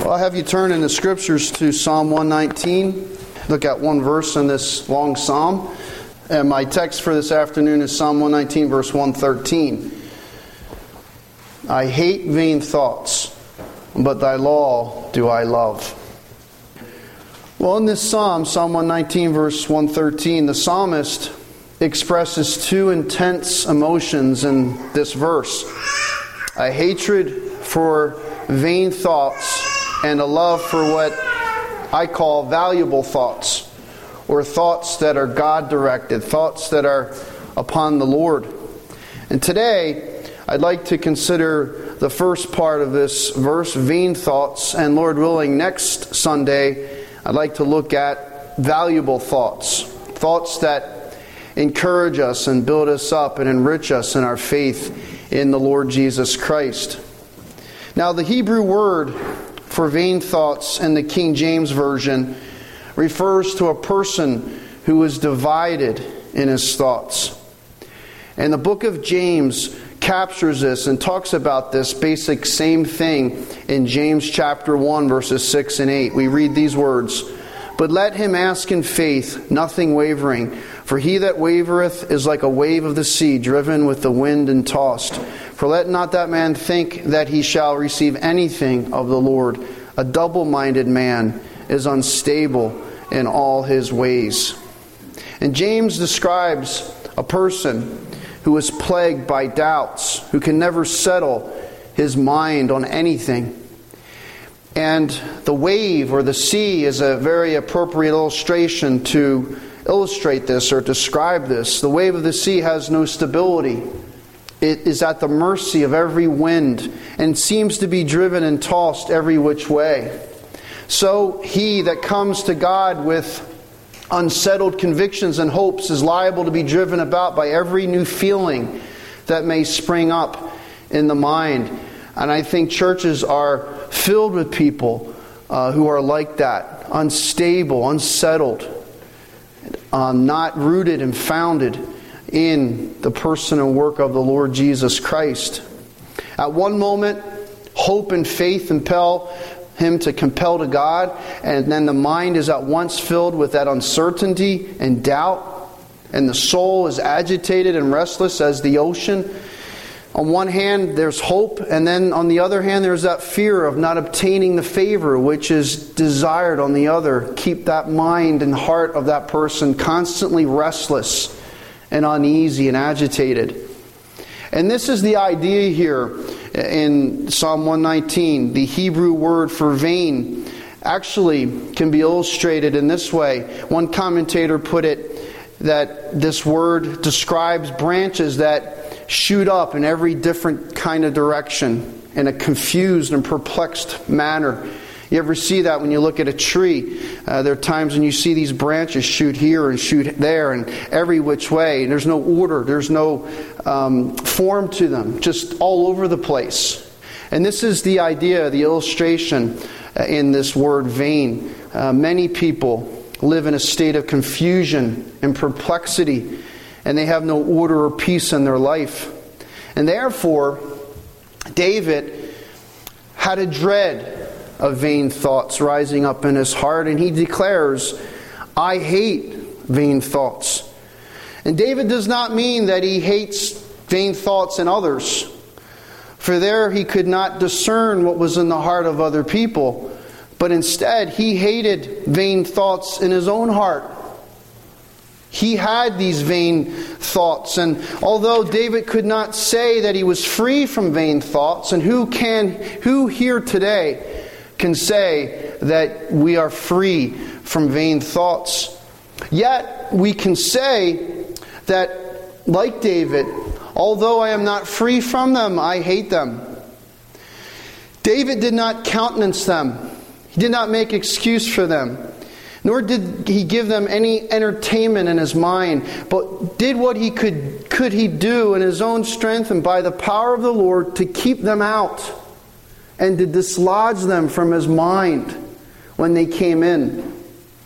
Well, I'll have you turn in the scriptures to Psalm 119. Look at one verse in this long psalm. And my text for this afternoon is Psalm 119, verse 113. I hate vain thoughts, but thy law do I love. Well, in this psalm, Psalm 119, verse 113, the psalmist expresses two intense emotions in this verse. A hatred for vain thoughts and a love for what I call valuable thoughts, or thoughts that are God-directed, thoughts that are upon the Lord. And today, I'd like to consider the first part of this verse, vain thoughts, and Lord willing, next Sunday, I'd like to look at valuable thoughts, thoughts that encourage us and build us up and enrich us in our faith in the Lord Jesus Christ. Now, the Hebrew word for vain thoughts in the King James Version refers to a person who is divided in his thoughts. And the book of James captures this and talks about this basic same thing in James chapter 1, verses 6 and 8. We read these words, "But let him ask in faith, nothing wavering. For he that wavereth is like a wave of the sea, driven with the wind and tossed. For let not that man think that he shall receive anything of the Lord. A double-minded man is unstable in all his ways." And James describes a person who is plagued by doubts, who can never settle his mind on anything. And the wave or the sea is a very appropriate illustration to illustrate this or describe this. The wave of the sea has no stability. It is at the mercy of every wind and seems to be driven and tossed every which way. So he that comes to God with unsettled convictions and hopes is liable to be driven about by every new feeling that may spring up in the mind. And I think churches are filled with people who are like that, unstable, unsettled, not rooted and founded in the person and work of the Lord Jesus Christ. At one moment, hope and faith impel him to compel to God, and then the mind is at once filled with that uncertainty and doubt, and the soul is agitated and restless as the ocean. On one hand, there's hope, and then on the other hand, there's that fear of not obtaining the favor which is desired on the other. Keep that mind and heart of that person constantly restless and uneasy and agitated. And this is the idea here in Psalm 119. The Hebrew word for vain actually can be illustrated in this way. One commentator put it that this word describes branches that shoot up in every different kind of direction in a confused and perplexed manner. You ever see that when you look at a tree? There are times when you see these branches shoot here and shoot there and every which way. There's no order. There's no form to them. Just all over the place. And this is the idea, the illustration in this word vain. Many people live in a state of confusion and perplexity, and they have no order or peace in their life. And therefore, David had a dread of vain thoughts rising up in his heart, and he declares, "I hate vain thoughts." And David does not mean that he hates vain thoughts in others, for there he could not discern what was in the heart of other people, but instead he hated vain thoughts in his own heart. He had these vain thoughts, and although David could not say that he was free from vain thoughts, and who here today can say that we are free from vain thoughts, yet we can say that, like David, although I am not free from them, I hate them. David did not countenance them. He did not make excuse for them. Nor did he give them any entertainment in his mind, but did what he could he do in his own strength and by the power of the Lord to keep them out and to dislodge them from his mind when they came in.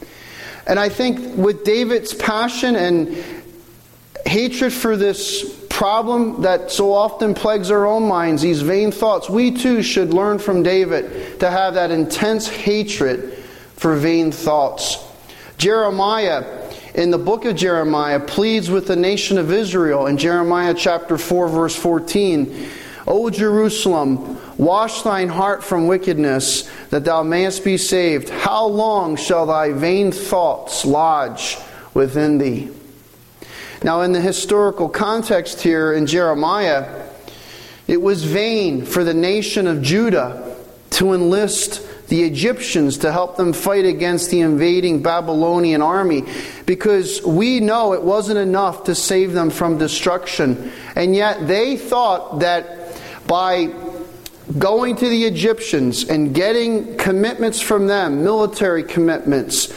And I think with David's passion and hatred for this problem that so often plagues our own minds, these vain thoughts, we too should learn from David to have that intense hatred for vain thoughts. Jeremiah, in the book of Jeremiah, pleads with the nation of Israel in Jeremiah chapter 4, verse 14, O Jerusalem, wash thine heart from wickedness, that thou mayest be saved. How long shall thy vain thoughts lodge within thee? Now, in the historical context here in Jeremiah, it was vain for the nation of Judah to enlist the Egyptians to help them fight against the invading Babylonian army, because we know it wasn't enough to save them from destruction. And yet they thought that by going to the Egyptians and getting commitments from them, military commitments,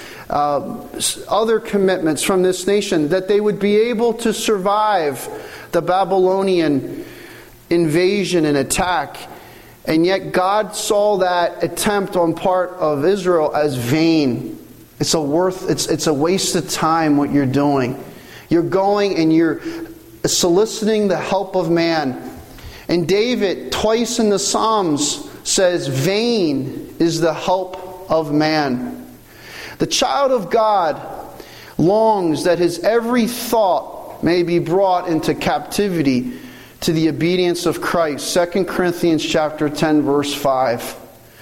other commitments from this nation, that they would be able to survive the Babylonian invasion and attack. And yet God saw that attempt on part of Israel as vain. It's a waste of time what you're doing. You're going and you're soliciting the help of man. And David, twice in the Psalms, says, vain is the help of man. The child of God longs that his every thought may be brought into captivity to the obedience of Christ. 2 Corinthians chapter 10, verse 5.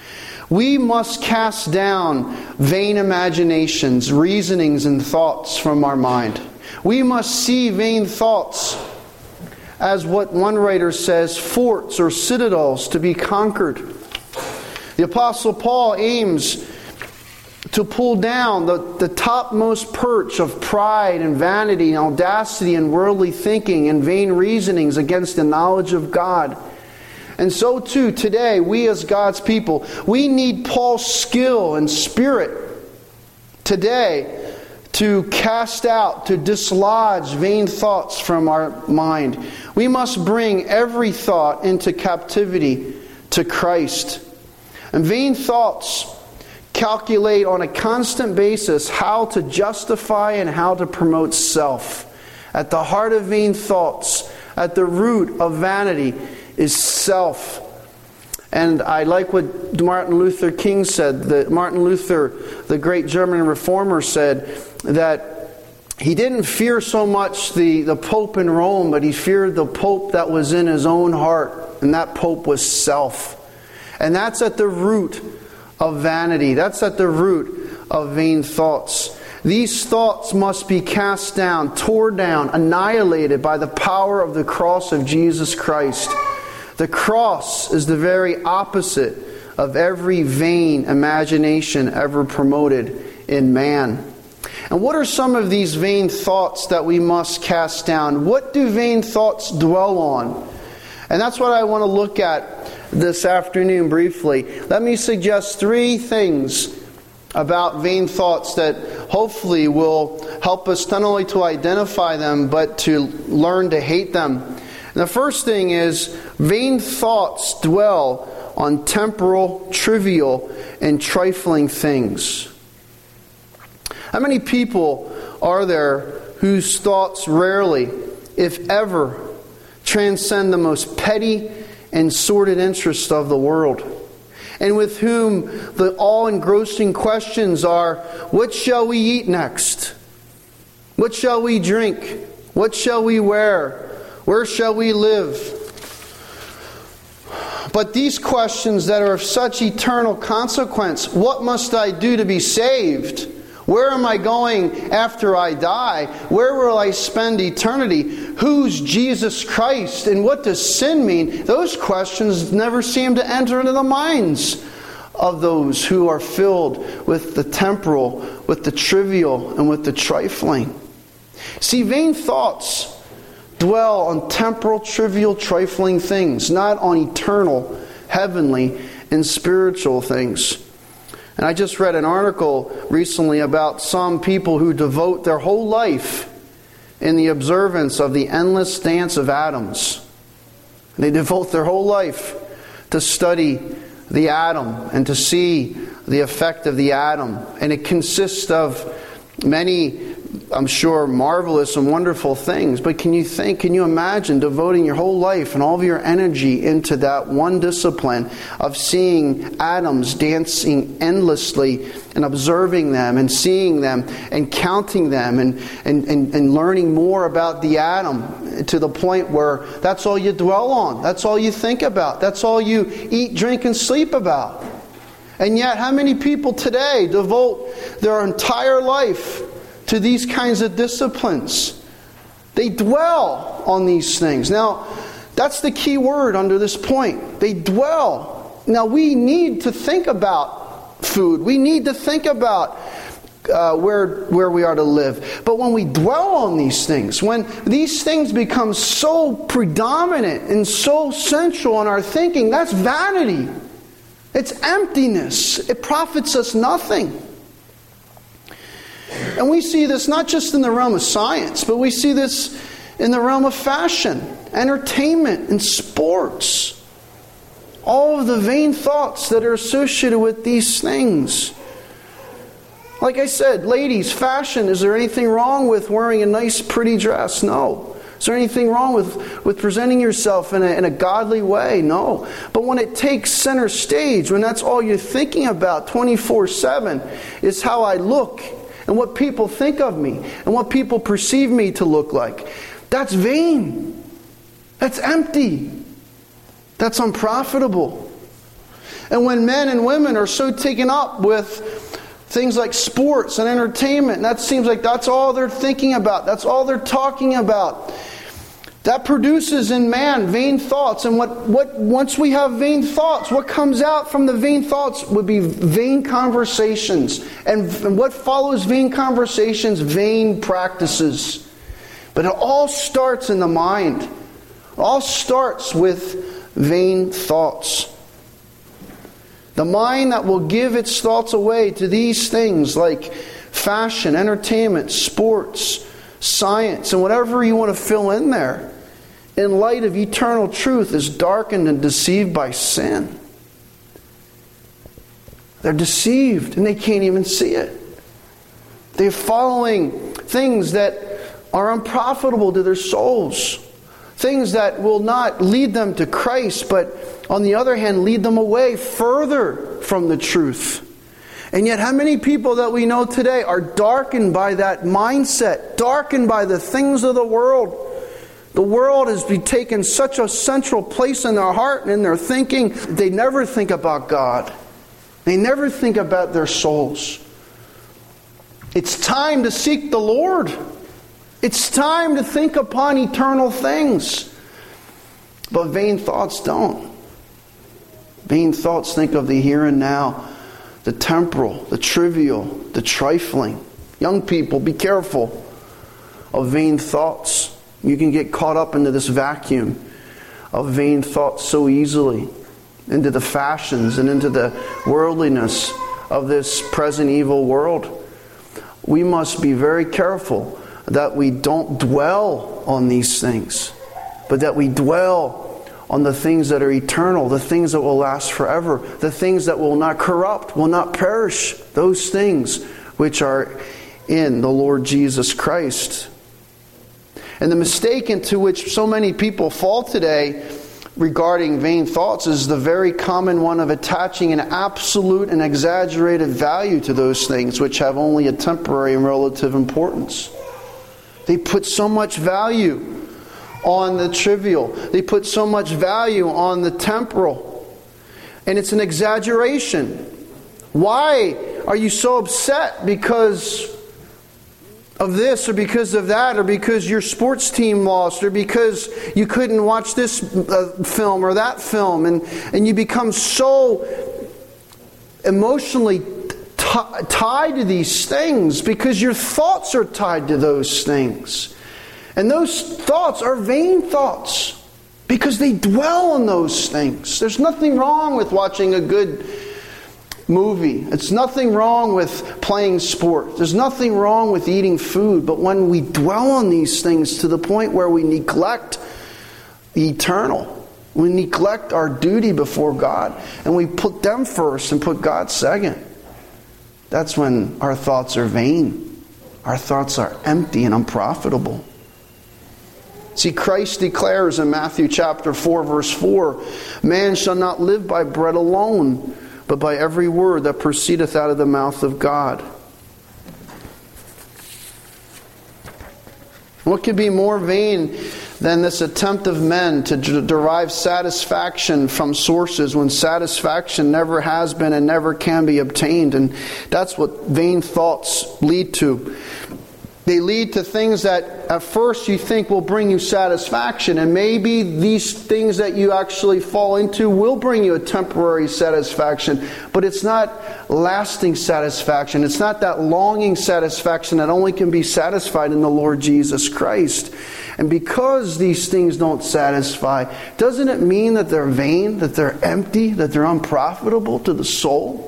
We must cast down vain imaginations, reasonings, and thoughts from our mind. We must see vain thoughts as what one writer says, forts or citadels to be conquered. The Apostle Paul aims to pull down the topmost perch of pride and vanity and audacity and worldly thinking and vain reasonings against the knowledge of God. And so too, today, we as God's people, we need Paul's skill and spirit today to cast out, to dislodge vain thoughts from our mind. We must bring every thought into captivity to Christ. And vain thoughts calculate on a constant basis how to justify and how to promote self. At the heart of vain thoughts, at the root of vanity, is self. And I like what Martin Luther King said. That Martin Luther, the great German reformer, said that he didn't fear so much the Pope in Rome, but he feared the Pope that was in his own heart. And that Pope was self. And that's at the root of vanity. That's at the root of vain thoughts. These thoughts must be cast down, torn down, annihilated by the power of the cross of Jesus Christ. The cross is the very opposite of every vain imagination ever promoted in man. And what are some of these vain thoughts that we must cast down? What do vain thoughts dwell on? And that's what I want to look at this afternoon briefly. Let me suggest 3 things about vain thoughts that hopefully will help us not only to identify them, but to learn to hate them. And the first thing is, vain thoughts dwell on temporal, trivial, and trifling things. How many people are there whose thoughts rarely, if ever, transcend the most petty and sordid interests of the world, and with whom the all-engrossing questions are, what shall we eat next? What shall we drink? What shall we wear? Where shall we live? But these questions that are of such eternal consequence, what must I do to be saved? Where am I going after I die? Where will I spend eternity? Who's Jesus Christ? And what does sin mean? Those questions never seem to enter into the minds of those who are filled with the temporal, with the trivial, and with the trifling. See, vain thoughts dwell on temporal, trivial, trifling things, not on eternal, heavenly, and spiritual things. And I just read an article recently about some people who devote their whole life in the observance of the endless dance of atoms. They devote their whole life to study the atom and to see the effect of the atom. And it consists of many I'm sure, marvelous and wonderful things. But can you imagine devoting your whole life and all of your energy into that one discipline of seeing atoms dancing endlessly and observing them and seeing them and counting them and learning more about the atom to the point where that's all you dwell on, that's all you think about, that's all you eat, drink, and sleep about. And yet, how many people today devote their entire life to these kinds of disciplines? They dwell on these things. Now, that's the key word under this point. They dwell. Now, we need to think about food. We need to think about where we are to live. But when we dwell on these things, when these things become so predominant and so central in our thinking, that's vanity. It's emptiness. It profits us nothing. And we see this not just in the realm of science, but we see this in the realm of fashion, entertainment, and sports. All of the vain thoughts that are associated with these things. Like I said, ladies, fashion, is there anything wrong with wearing a nice, pretty dress? No. Is there anything wrong with presenting yourself in a godly way? No. But when it takes center stage, when that's all you're thinking about 24/7, is how I look and what people think of me and what people perceive me to look like, that's vain. That's empty. That's unprofitable. And when men and women are so taken up with things like sports and entertainment, and that seems like that's all they're thinking about, that's all they're talking about, that produces in man vain thoughts. And once we have vain thoughts, what comes out from the vain thoughts would be vain conversations. And what follows vain conversations? Vain practices. But it all starts in the mind. It all starts with vain thoughts. The mind that will give its thoughts away to these things like fashion, entertainment, sports, science, and whatever you want to fill in there, in light of eternal truth, is darkened and deceived by sin. They're deceived and they can't even see it. They're following things that are unprofitable to their souls. Things that will not lead them to Christ, but on the other hand, lead them away further from the truth. And yet, how many people that we know today are darkened by that mindset, darkened by the things of the world? The world has taken such a central place in their heart and in their thinking. They never think about God. They never think about their souls. It's time to seek the Lord. It's time to think upon eternal things. But vain thoughts don't. Vain thoughts think of the here and now, the temporal, the trivial, the trifling. Young people, be careful of vain thoughts. You can get caught up into this vacuum of vain thoughts so easily, into the fashions and into the worldliness of this present evil world. We must be very careful that we don't dwell on these things, but that we dwell on the things that are eternal, the things that will last forever, the things that will not corrupt, will not perish, those things which are in the Lord Jesus Christ. And the mistake into which so many people fall today regarding vain thoughts is the very common one of attaching an absolute and exaggerated value to those things which have only a temporary and relative importance. They put so much value on the trivial. They put so much value on the temporal. And it's an exaggeration. Why are you so upset because of this or because of that, or because your sports team lost, or because you couldn't watch this film or that film, and you become so emotionally tied to these things because your thoughts are tied to those things. And those thoughts are vain thoughts because they dwell on those things. There's nothing wrong with watching a good movie. It's nothing wrong with playing sport. There's nothing wrong with eating food. But when we dwell on these things to the point where we neglect the eternal, we neglect our duty before God, and we put them first and put God second, that's when our thoughts are vain. our thoughts are empty and unprofitable. See, Christ declares in Matthew chapter 4, verse 4, man shall not live by bread alone, but by every word that proceedeth out of the mouth of God. What could be more vain than this attempt of men to derive satisfaction from sources when satisfaction never has been and never can be obtained? And that's what vain thoughts lead to. They lead to things that at first you think will bring you satisfaction, and maybe these things that you actually fall into will bring you a temporary satisfaction, but it's not lasting satisfaction. It's not that longing satisfaction that only can be satisfied in the Lord Jesus Christ. And because these things don't satisfy, doesn't it mean that they're vain, that they're empty, that they're unprofitable to the soul?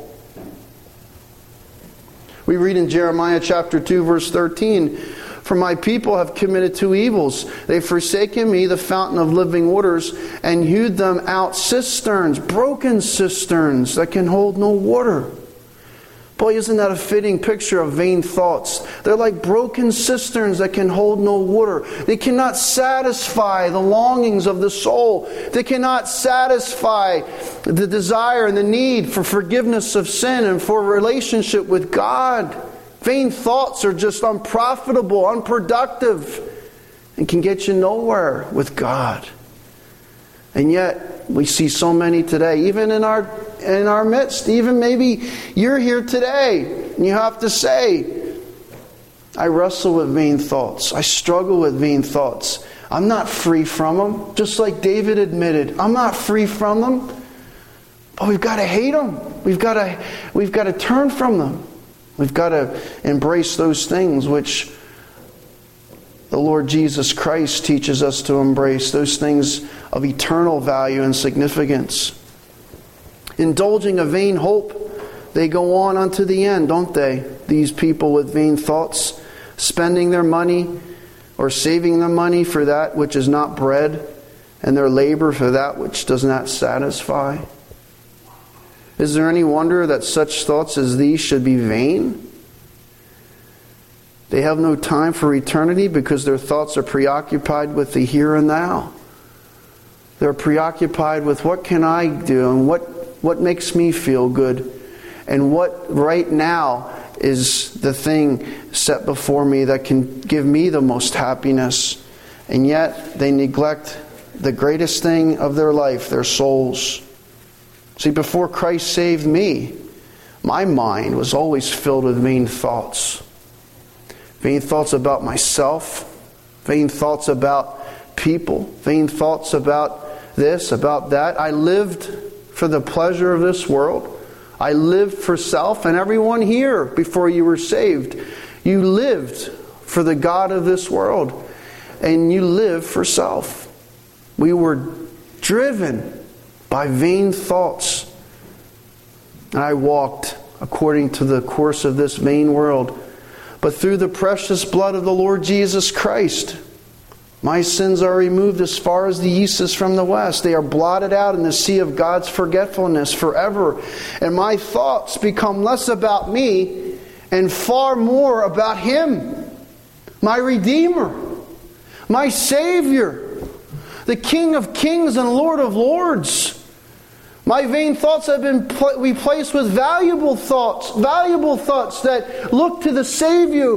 We read in Jeremiah chapter 2, verse 13, for my people have committed two evils. They've forsaken me, the fountain of living waters, and hewed them out cisterns, broken cisterns that can hold no water. Boy, isn't that a fitting picture of vain thoughts? They're like broken cisterns that can hold no water. They cannot satisfy the longings of the soul. They cannot satisfy the desire and the need for forgiveness of sin and for a relationship with God. Vain thoughts are just unprofitable, unproductive, and can get you nowhere with God. And yet, we see so many today, even in our midst. Even maybe you're here today, and you have to say, I wrestle with vain thoughts. I struggle with vain thoughts. I'm not free from them. Just like David admitted, I'm not free from them. But we've got to hate them. We've got to turn from them. We've got to embrace those things which the Lord Jesus Christ teaches us to embrace, those things of eternal value and significance. Indulging a vain hope, they go on unto the end, don't they? These people with vain thoughts, spending their money or saving their money for that which is not bread, and their labor for that which does not satisfy. Is there any wonder that such thoughts as these should be vain? They have no time for eternity because their thoughts are preoccupied with the here and now. They're preoccupied with what can I do and what makes me feel good and what right now is the thing set before me that can give me the most happiness. And yet they neglect the greatest thing of their life, their souls. See, before Christ saved me, my mind was always filled with vain thoughts. Vain thoughts about myself, vain thoughts about people, vain thoughts about this, about that. I lived for the pleasure of this world. I lived for self, and everyone here before you were saved, you lived for the God of this world, and you lived for self. We were driven by vain thoughts. And I walked according to the course of this vain world. But through the precious blood of the Lord Jesus Christ, my sins are removed as far as the east is from the west. They are blotted out in the sea of God's forgetfulness forever. And my thoughts become less about me and far more about Him, my Redeemer, my Savior, the King of Kings and Lord of Lords. My vain thoughts have been replaced with valuable thoughts that look to the Savior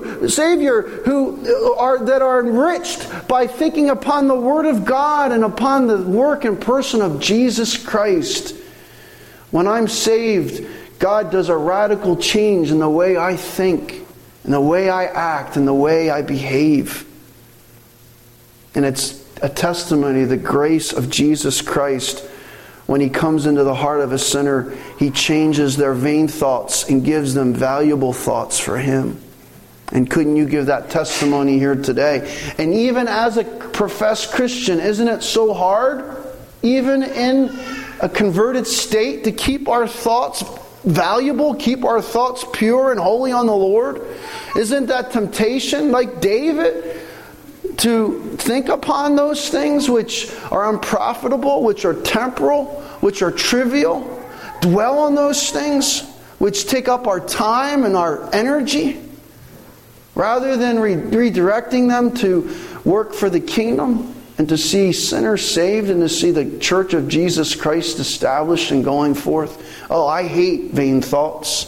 that are enriched by thinking upon the Word of God and upon the work and person of Jesus Christ. When I'm saved, God does a radical change in the way I think, in the way I act, in the way I behave. And it's a testimony of the grace of Jesus Christ. When He comes into the heart of a sinner, He changes their vain thoughts and gives them valuable thoughts for Him. And couldn't you give that testimony here today? And even as a professed Christian, isn't it so hard, even in a converted state, to keep our thoughts valuable, keep our thoughts pure and holy on the Lord? Isn't that temptation, like David, to think upon those things which are unprofitable, which are temporal, which are trivial? Dwell on those things which take up our time and our energy? Rather than redirecting them to work for the kingdom and to see sinners saved and to see the church of Jesus Christ established and going forth. Oh, I hate vain thoughts.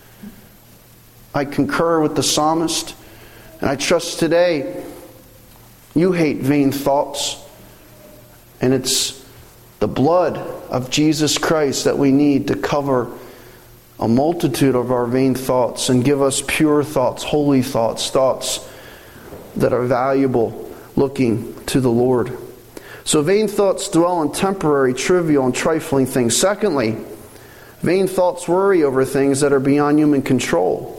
I concur with the psalmist, and I trust today you hate vain thoughts. And it's the blood of Jesus Christ that we need to cover a multitude of our vain thoughts and give us pure thoughts, holy thoughts, thoughts that are valuable looking to the Lord. So vain thoughts dwell on temporary, trivial, and trifling things. Secondly, vain thoughts worry over things that are beyond human control.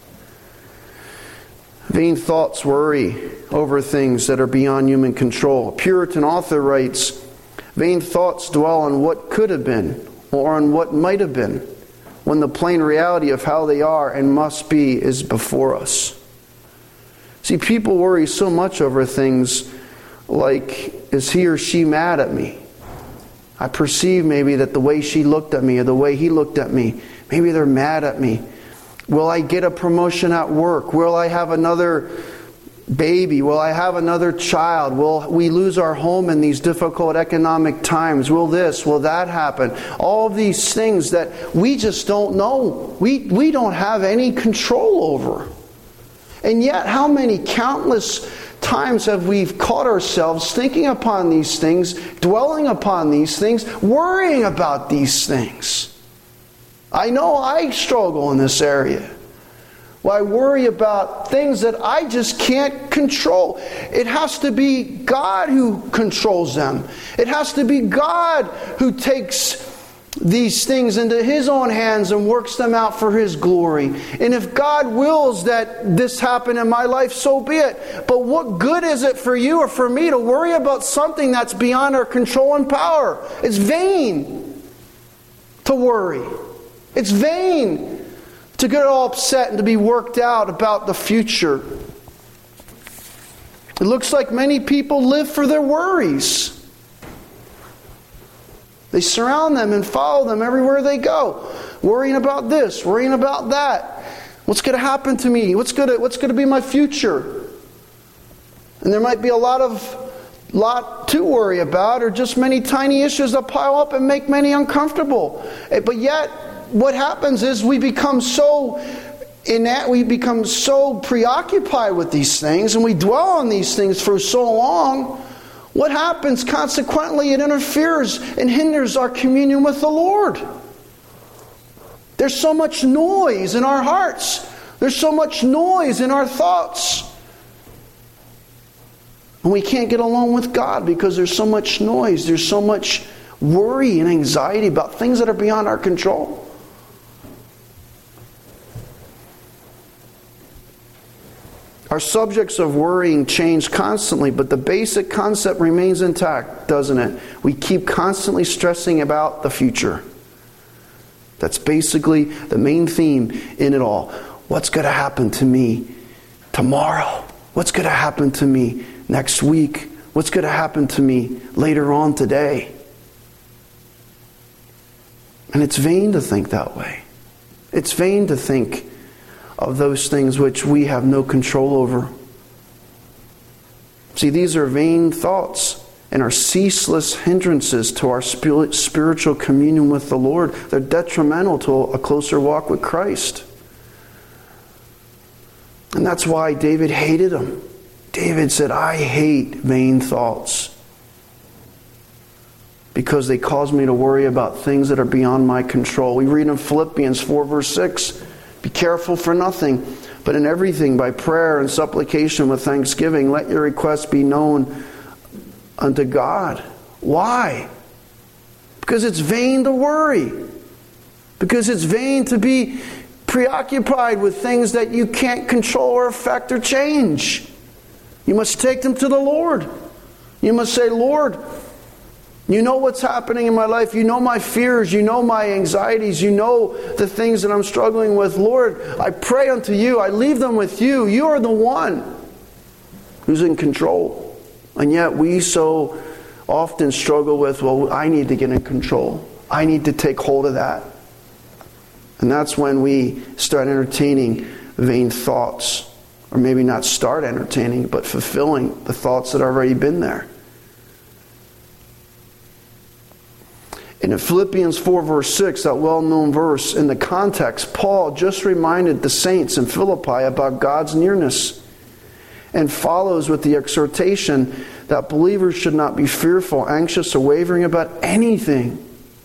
Vain thoughts worry over things that are beyond human control. A Puritan author writes, vain thoughts dwell on what could have been or on what might have been, when the plain reality of how they are and must be is before us. See, people worry so much over things like, is he or she mad at me? I perceive maybe that the way she looked at me or the way he looked at me, maybe they're mad at me. Will I get a promotion at work? Will I have another baby? Will I have another child? Will we lose our home in these difficult economic times? Will this? Will that happen? All of these things that we just don't know. We don't have any control over. And yet, how many countless times have we caught ourselves thinking upon these things, dwelling upon these things, worrying about these things? I know I struggle in this area. Well, I worry about things that I just can't control. It has to be God who controls them. It has to be God who takes these things into His own hands and works them out for His glory. And if God wills that this happen in my life, so be it. But what good is it for you or for me to worry about something that's beyond our control and power? It's vain to worry. It's vain to get all upset and to be worked out about the future. It looks like many people live for their worries. They surround them and follow them everywhere they go, worrying about this, worrying about that. What's going to happen to me? What's going to be my future? And there might be a lot to worry about, or just many tiny issues that pile up and make many uncomfortable. But yet, what happens is we become so preoccupied with these things, and we dwell on these things for so long. What happens? Consequently, it interferes and hinders our communion with the Lord. There's so much noise in our hearts. There's so much noise in our thoughts. And we can't get along with God because there's so much noise. There's so much worry and anxiety about things that are beyond our control. Our subjects of worrying change constantly, but the basic concept remains intact, doesn't it? We keep constantly stressing about the future. That's basically the main theme in it all. What's going to happen to me tomorrow? What's going to happen to me next week? What's going to happen to me later on today? And it's vain to think that way. It's vain to think of those things which we have no control over. See, these are vain thoughts and are ceaseless hindrances to our spiritual communion with the Lord. They're detrimental to a closer walk with Christ. And that's why David hated them. David said, I hate vain thoughts because they cause me to worry about things that are beyond my control. We read in Philippians 4 verse 6, be careful for nothing, but in everything by prayer and supplication with thanksgiving, let your requests be known unto God. Why? Because it's vain to worry. Because it's vain to be preoccupied with things that you can't control or affect or change. You must take them to the Lord. You must say, Lord, you know what's happening in my life. You know my fears. You know my anxieties. You know the things that I'm struggling with. Lord, I pray unto you. I leave them with you. You are the one who's in control. And yet we so often struggle with, well, I need to get in control. I need to take hold of that. And that's when we start entertaining vain thoughts. Or maybe not start entertaining, but fulfilling the thoughts that have already been there. And in Philippians 4 verse 6, that well-known verse, in the context, Paul just reminded the saints in Philippi about God's nearness, and follows with the exhortation that believers should not be fearful, anxious, or wavering about anything.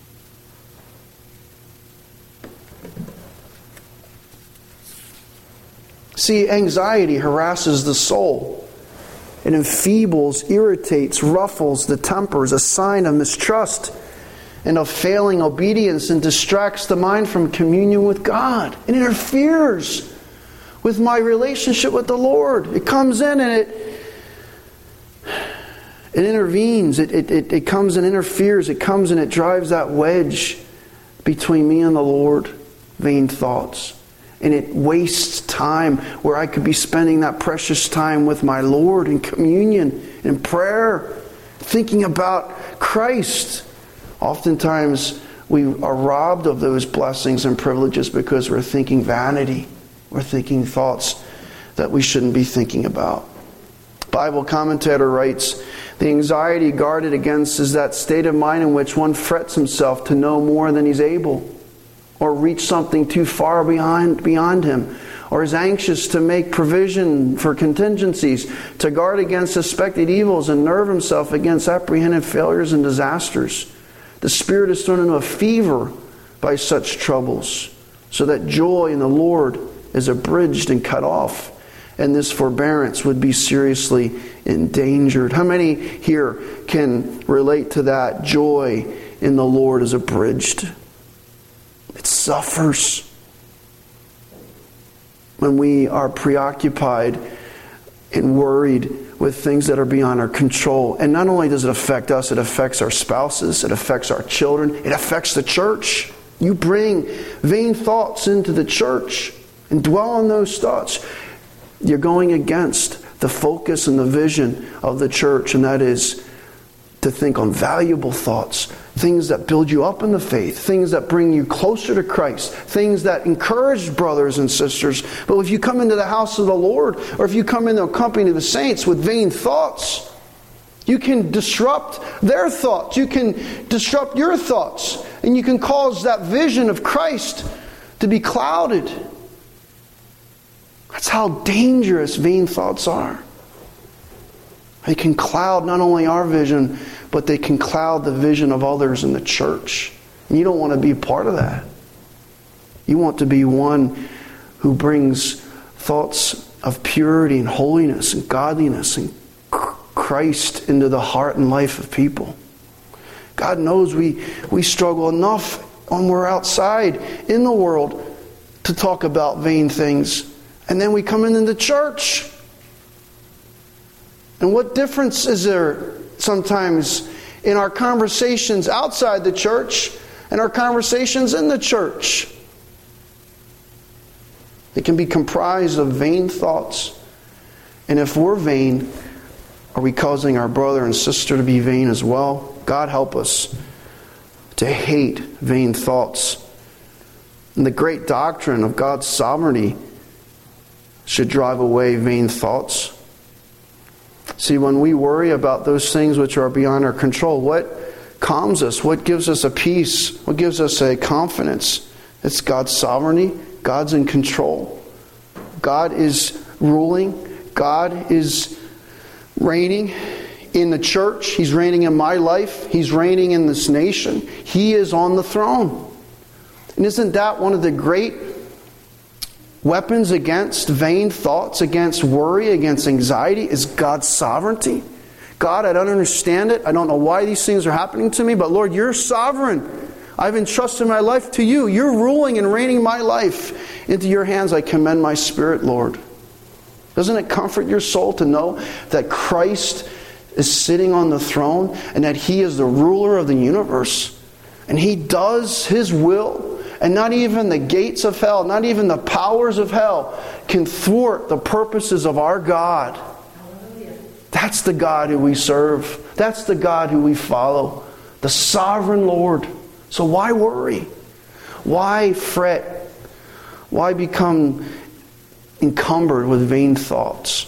See, anxiety harasses the soul. It enfeebles, irritates, ruffles the tempers, a sign of mistrust and of failing obedience, and distracts the mind from communion with God. It interferes with my relationship with the Lord. It comes in and it intervenes. It comes and interferes. It comes and it drives that wedge between me and the Lord. Vain thoughts. And it wastes time where I could be spending that precious time with my Lord in communion, in prayer, thinking about Christ. Oftentimes we are robbed of those blessings and privileges because we're thinking vanity. We're thinking thoughts that we shouldn't be thinking about. Bible commentator writes, the anxiety guarded against is that state of mind in which one frets himself to know more than he's able, or reach something too far beyond him, or is anxious to make provision for contingencies, to guard against suspected evils and nerve himself against apprehended failures and disasters. The spirit is thrown into a fever by such troubles, so that joy in the Lord is abridged and cut off, and this forbearance would be seriously endangered. How many here can relate to that? Joy in the Lord is abridged. It suffers when we are preoccupied and worried with things that are beyond our control. And not only does it affect us, it affects our spouses, it affects our children, it affects the church. You bring vain thoughts into the church and dwell on those thoughts. You're going against the focus and the vision of the church, and that is to think on valuable thoughts, things that build you up in the faith, things that bring you closer to Christ, things that encourage brothers and sisters. But if you come into the house of the Lord, or if you come into the company of the saints with vain thoughts, you can disrupt their thoughts. You can disrupt your thoughts. And you can cause that vision of Christ to be clouded. That's how dangerous vain thoughts are. They can cloud not only our vision, but they can cloud the vision of others in the church. And you don't want to be part of that. You want to be one who brings thoughts of purity and holiness and godliness and Christ into the heart and life of people. God knows we struggle enough when we're outside in the world to talk about vain things. And then we come into the church. And what difference is there sometimes in our conversations outside the church and our conversations in the church? It can be comprised of vain thoughts. And if we're vain, are we causing our brother and sister to be vain as well? God help us to hate vain thoughts. And the great doctrine of God's sovereignty should drive away vain thoughts. See, when we worry about those things which are beyond our control, what calms us? What gives us a peace? What gives us a confidence? It's God's sovereignty. God's in control. God is ruling. God is reigning in the church. He's reigning in my life. He's reigning in this nation. He is on the throne. And isn't that one of the great weapons against vain thoughts, against worry, against anxiety, is God's sovereignty? God, I don't understand it. I don't know why these things are happening to me, but Lord, you're sovereign. I've entrusted my life to you. You're ruling and reigning my life. Into your hands I commend my spirit, Lord. Doesn't it comfort your soul to know that Christ is sitting on the throne and that He is the ruler of the universe and He does His will? And not even the gates of hell, not even the powers of hell can thwart the purposes of our God. That's the God who we serve. That's the God who we follow. The sovereign Lord. So why worry? Why fret? Why become encumbered with vain thoughts.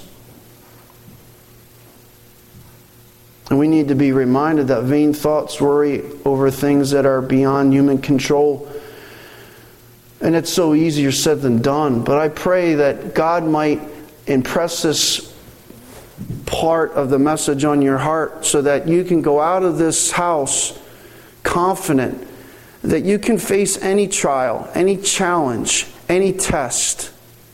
And we need to be reminded that vain thoughts worry over things that are beyond human control. And it's so easier said than done. But I pray that God might impress this part of the message on your heart so that you can go out of this house confident that you can face any trial, any challenge, any test.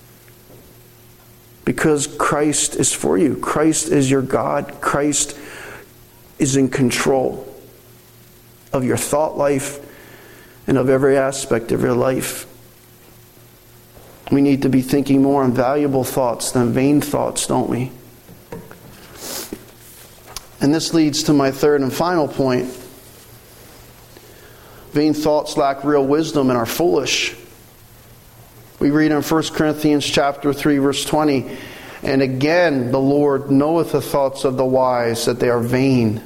Because Christ is for you. Christ is your God. Christ is in control of your thought life and of every aspect of your life. We need to be thinking more on valuable thoughts than vain thoughts, don't we? And this leads to my third and final point. Vain thoughts lack real wisdom and are foolish. We read in 1 Corinthians chapter 3, verse 20, "And again the Lord knoweth the thoughts of the wise, that they are vain."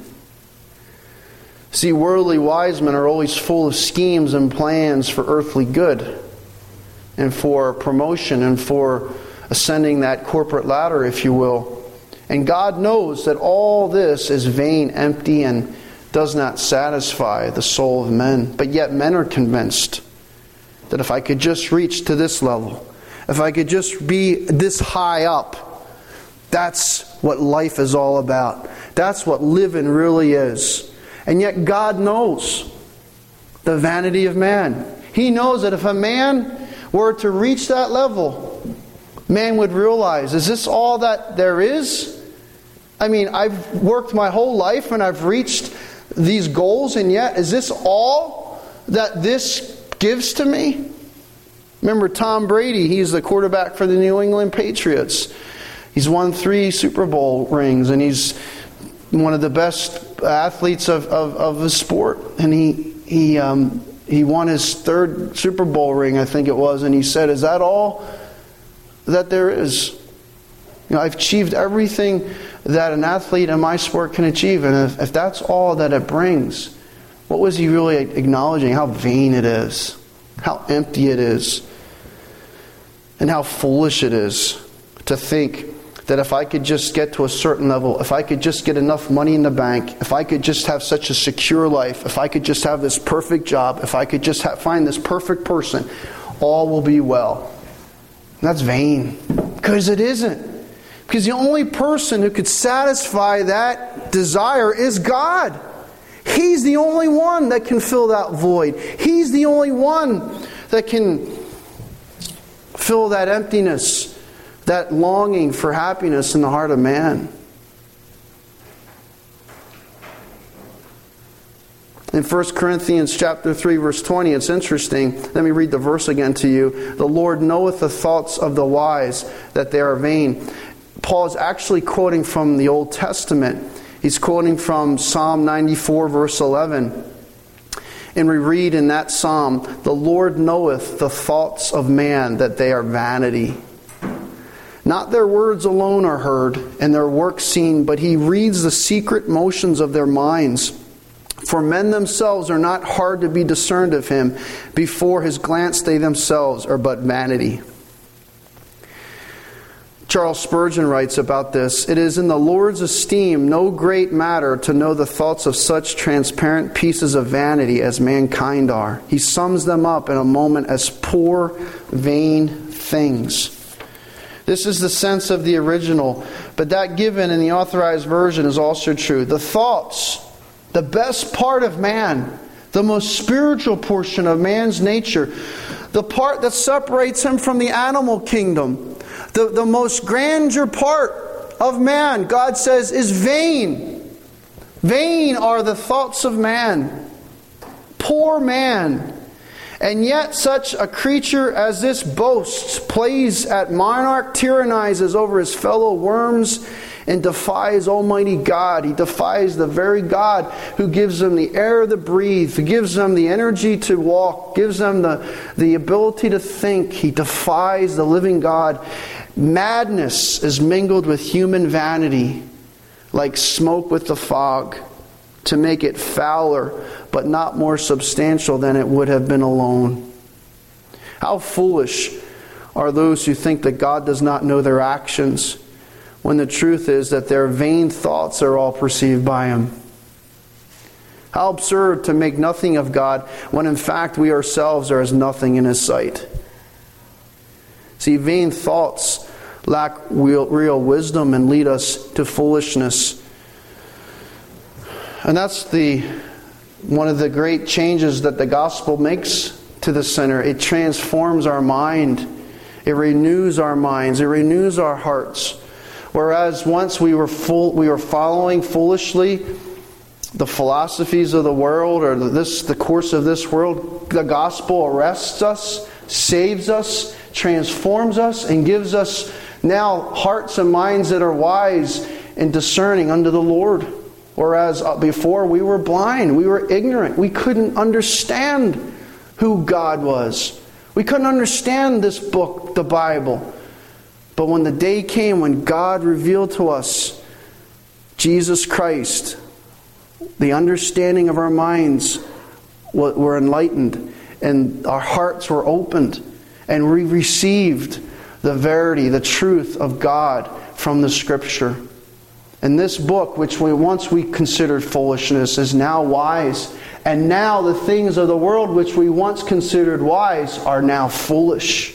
See, worldly wise men are always full of schemes and plans for earthly good and for promotion and for ascending that corporate ladder, if you will. And God knows that all this is vain, empty, and does not satisfy the soul of men. But yet men are convinced that if I could just reach to this level, if I could just be this high up, that's what life is all about. That's what living really is. And yet God knows the vanity of man. He knows that if a man were to reach that level, man would realize, is this all that there is? I mean, I've worked my whole life and I've reached these goals, and yet is this all that this gives to me? Remember Tom Brady, he's the quarterback for the New England Patriots. He's won 3 Super Bowl rings, and he's one of the best athletes of the sport. And he won his 3rd Super Bowl ring, I think it was, and he said, "Is that all that there is? You know, I've achieved everything that an athlete in my sport can achieve, and if that's all that it brings," what was he really acknowledging? How vain it is, how empty it is, and how foolish it is to think that if I could just get to a certain level, if I could just get enough money in the bank, if I could just have such a secure life, if I could just have this perfect job, if I could just find this perfect person, all will be well. And that's vain. Because it isn't. Because the only person who could satisfy that desire is God. He's the only one that can fill that void. He's the only one that can fill that emptiness, that longing for happiness in the heart of man. In 1 Corinthians chapter 3, verse 20, it's interesting. Let me read the verse again to you. "The Lord knoweth the thoughts of the wise, that they are vain." Paul is actually quoting from the Old Testament. He's quoting from Psalm 94, verse 11. And we read in that psalm, "The Lord knoweth the thoughts of man, that they are vanity. Not their words alone are heard, and their works seen, but he reads the secret motions of their minds. For men themselves are not hard to be discerned of him. Before his glance they themselves are but vanity." Charles Spurgeon writes about this, "It is in the Lord's esteem no great matter to know the thoughts of such transparent pieces of vanity as mankind are. He sums them up in a moment as poor, vain things." This is the sense of the original, but that given in the Authorized Version is also true. The thoughts, the best part of man, the most spiritual portion of man's nature, the part that separates him from the animal kingdom, the most grandeur part of man, God says, is vain. Vain are the thoughts of man. Poor man. And yet such a creature as this boasts, plays at monarch, tyrannizes over his fellow worms, and defies Almighty God. He defies the very God who gives them the air to breathe, who gives them the energy to walk, gives them the ability to think. He defies the living God. Madness is mingled with human vanity, like smoke with the fog, to make it fouler, but not more substantial than it would have been alone. How foolish are those who think that God does not know their actions, when the truth is that their vain thoughts are all perceived by Him. How absurd to make nothing of God, when in fact we ourselves are as nothing in His sight. See, vain thoughts lack real wisdom and lead us to foolishness. And that's one of the great changes that the gospel makes to the sinner. It transforms our mind. It renews our minds. It renews our hearts. Whereas once we were following foolishly the philosophies of the world or the course of this world, the gospel arrests us, saves us, transforms us, and gives us now hearts and minds that are wise and discerning unto the Lord. Whereas before we were blind, we were ignorant, we couldn't understand who God was. We couldn't understand this book, the Bible. But when the day came when God revealed to us Jesus Christ, the understanding of our minds were enlightened and our hearts were opened, and we received the verity, the truth of God from the Scripture. And this book, which once we considered foolishness, is now wise. And now the things of the world which we once considered wise are now foolish.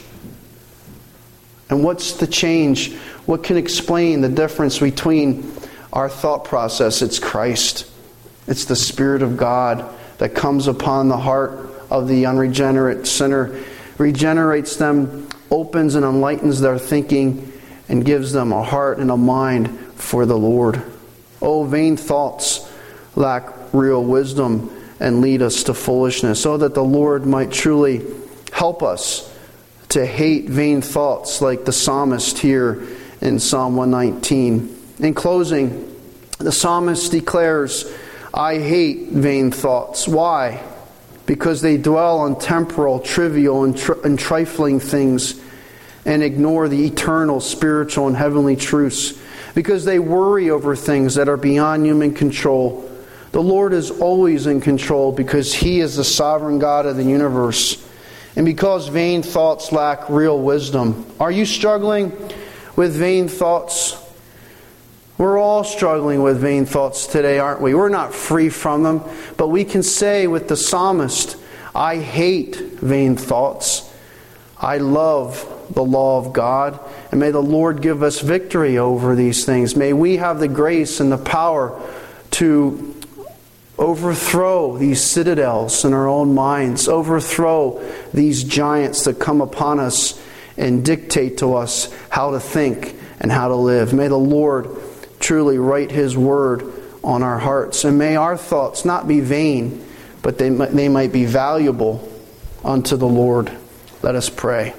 And what's the change? What can explain the difference between our thought process? It's Christ. It's the Spirit of God that comes upon the heart of the unregenerate sinner, regenerates them, opens and enlightens their thinking, and gives them a heart and a mind for the Lord. Oh, vain thoughts lack real wisdom and lead us to foolishness, so that the Lord might truly help us to hate vain thoughts like the psalmist here in Psalm 119. In closing, the psalmist declares, I hate vain thoughts. Why? Because they dwell on temporal, trivial, and trifling things and ignore the eternal, spiritual, and heavenly truths. Because they worry over things that are beyond human control. The Lord is always in control because He is the sovereign God of the universe. And because vain thoughts lack real wisdom. Are you struggling with vain thoughts? We're all struggling with vain thoughts today, aren't we? We're not free from them. But we can say with the psalmist, I hate vain thoughts. I love the law of God. And may the Lord give us victory over these things. May we have the grace and the power to overthrow these citadels in our own minds. Overthrow these giants that come upon us and dictate to us how to think and how to live. May the Lord truly write His word on our hearts. And may our thoughts not be vain, but they might be valuable unto the Lord. Let us pray.